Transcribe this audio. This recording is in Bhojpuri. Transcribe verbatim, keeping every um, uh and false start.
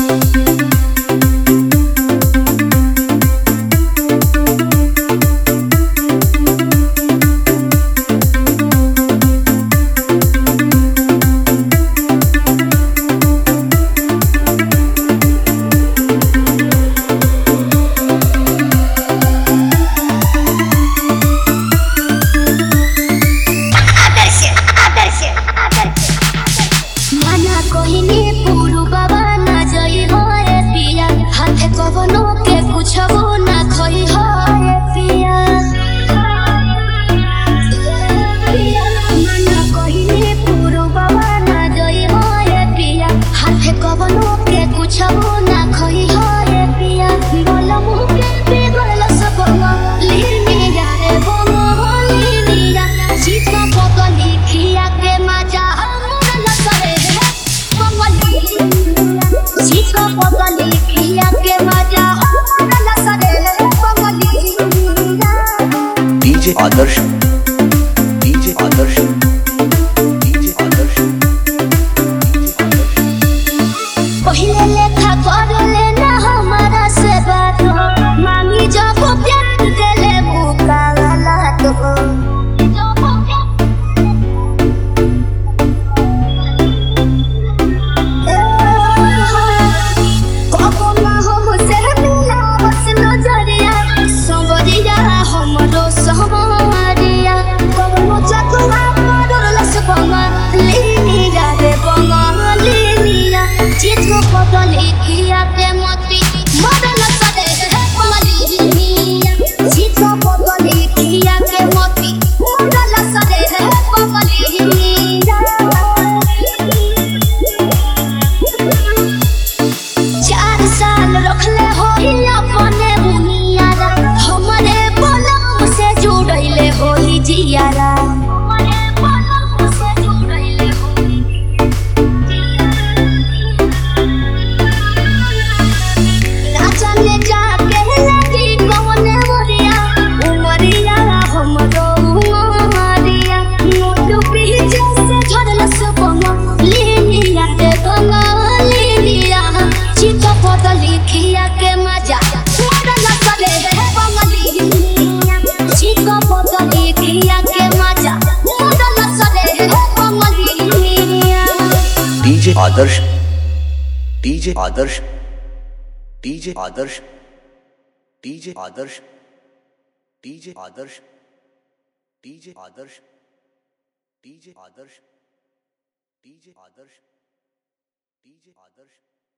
DJ Adarsh DJ Adarsh DJ Adarsh पहिले लेखा कर लेना हमारा से बात मांगी जब प्यार देले भूखा वाला तो DJ Adarsh DJ Adarsh DJ Adarsh DJ Adarsh DJ Adarsh DJ Adarsh DJ Adarsh DJ Adarsh DJ आदर्श